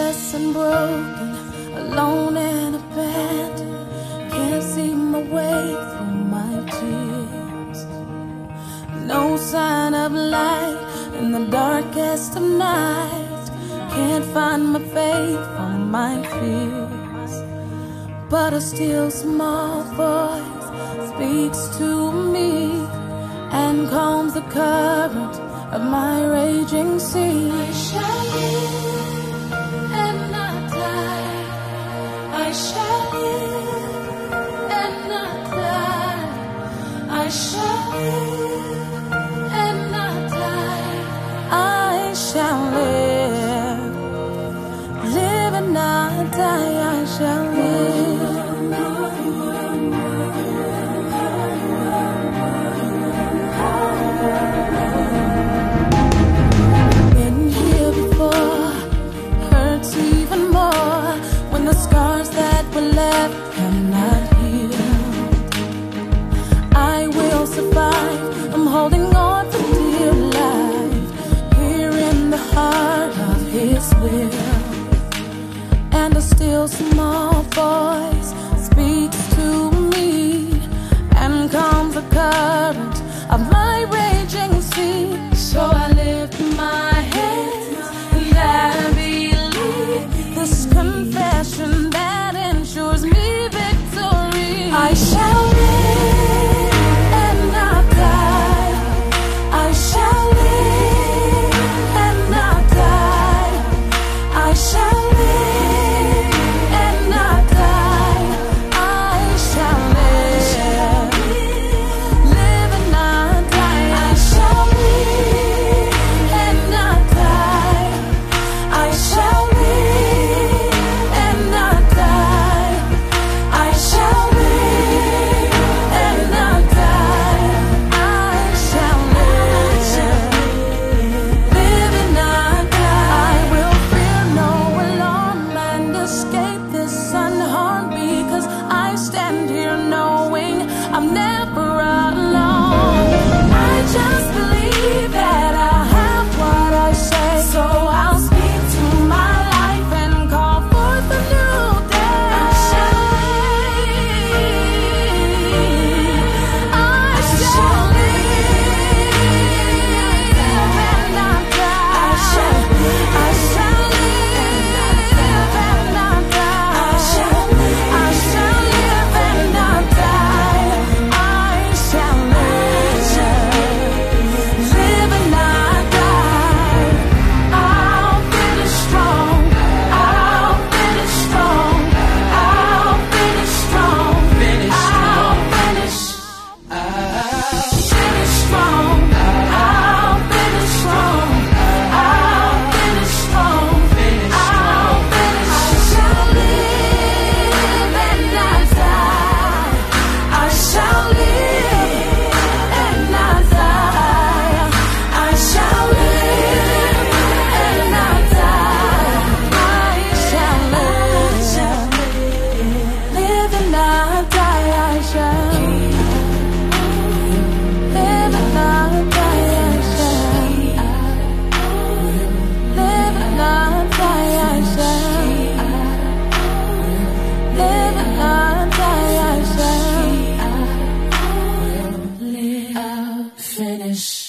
hopeless and broken, alone and abandoned. Can't see my way through my tears. No sign of light in the darkest of night. Can't find my faith from my fears. But a still small voice speaks to me and calms the current of my raging sea. I shall live and not die. I shall live and not die. I shall live and not die. I shall live, live and not die. I shall live. And a still small voice speaks to me and calms the current of my raging sea. So I lift my hands and I believe this confession that ensures me victory. I shall live and not die. I shall live and not die. I shall live and not die. I shall live, live and not die. I shall live and not die. I shall live and not die. I shall live and not die. I shall live, live and not die. I will fear no alarm and escape this unharmed, because I stand here knowing I'm never alone. I just believe that I have what I say, so I'll speak to my life and call forth a new day. I shall live. I shall live and not die. I shall live and not die. I shall live and not die. I shall live and not die. I'll finish strong. I'll finish strong. I'll finish strong. I'll finish strong. I'll finish strong. I'll finish strong. I'll finish. I shall live and not die. I shall live and not die. I shall live and not die. I shall live, live and not die. I shall live and not die. I shall live and not die. I shall live and not die. I shall live. I'll finish.